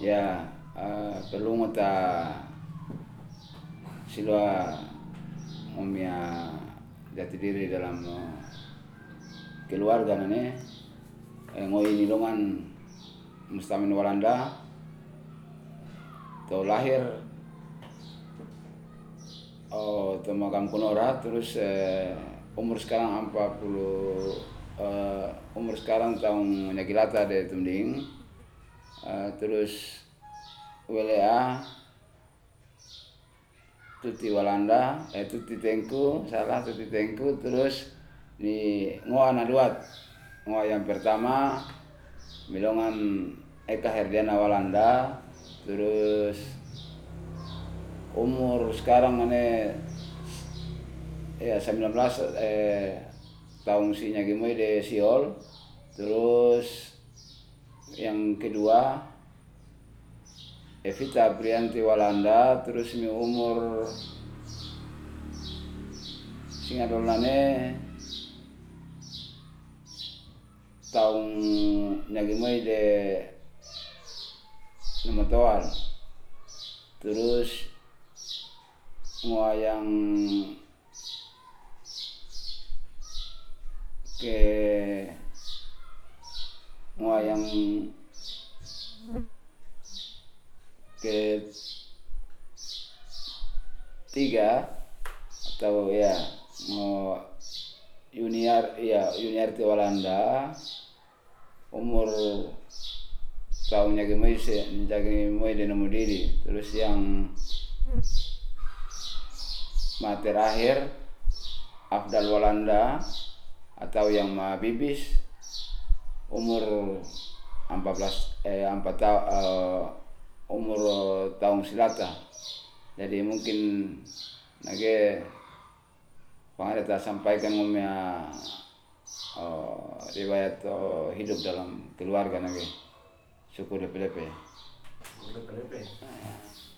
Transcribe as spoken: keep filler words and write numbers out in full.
Ya, uh, perlu ngota silwa ngomia jati diri dalam uh, keluarga nane eh, ngoi nilongan mustamin Walanda to lahir oh to makam kunora terus eh, umur sekarang empat puluh uh, umur sekarang tahun nyakilata de tumding uh, terus W L A tuti Walanda eh tuti Tengku salah tuti Tengku terus ni ngoa naduat ngoa yang pertama milongan Eka Herdiana Walanda terus umur sekarang ane ya sembilan belas eh tahun si nyagimoy de Siol terus yang kedua Evita Aprianti Walanda terus mi umur singadolane tahun nyagimoy de Namatoal terus ngoayang ke ngoayang ke tiga atau ya mau junior ya junior di Walanda umur tahunnya gemoy se menjadi gemoy de nemu diri terus yang mati terakhir Afdal Walanda atau yang ma bibis umur empat belas eh empat tahun uh, umur uh, tahun silata jadi mungkin nage pengarita sampaikan ngomnya uh, riwayat uh, hidup dalam keluarga nage suku D P D P.